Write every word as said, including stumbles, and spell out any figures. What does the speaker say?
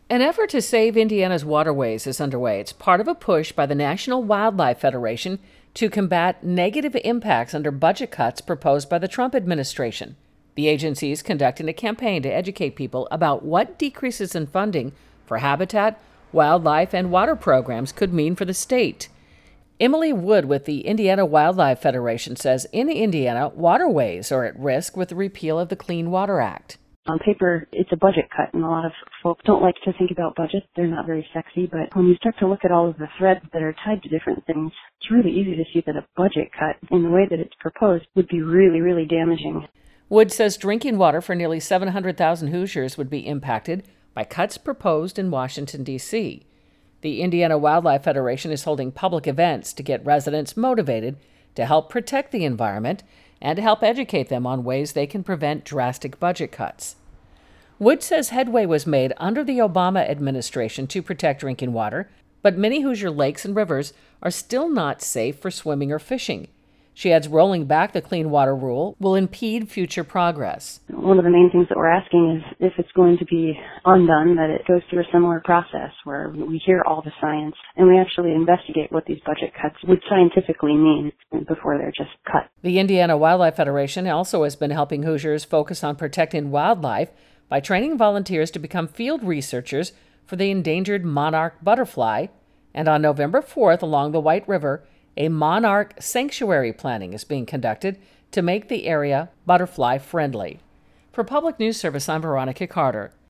An effort to save Indiana's waterways is underway. It's part of a push by the National Wildlife Federation to combat negative impacts under budget cuts proposed by the Trump administration. The agency is conducting a campaign to educate people about what decreases in funding for habitat, wildlife, and water programs could mean for the state. Emily Wood with the Indiana Wildlife Federation says in Indiana, waterways are at risk with the repeal of the Clean Water Act. On paper, it's a budget cut, and a lot of folks don't like to think about budgets. They're not very sexy, but when you start to look at all of the threads that are tied to different things, it's really easy to see that a budget cut, in the way that it's proposed, would be really, really damaging. Wood says drinking water for nearly seven hundred thousand Hoosiers would be impacted by cuts proposed in Washington, D C The Indiana Wildlife Federation is holding public events to get residents motivated to help protect the environment and to help educate them on ways they can prevent drastic budget cuts. Wood says headway was made under the Obama administration to protect drinking water, but many Hoosier lakes and rivers are still not safe for swimming or fishing. She adds rolling back the Clean Water Rule will impede future progress. One of the main things that we're asking is if it's going to be undone, that it goes through a similar process where we hear all the science and we actually investigate what these budget cuts would scientifically mean before they're just cut. The Indiana Wildlife Federation also has been helping Hoosiers focus on protecting wildlife by training volunteers to become field researchers for the endangered monarch butterfly. And on November fourth, along the White River, a monarch sanctuary planning is being conducted to make the area butterfly friendly. For Public News Service, I'm Veronica Carter.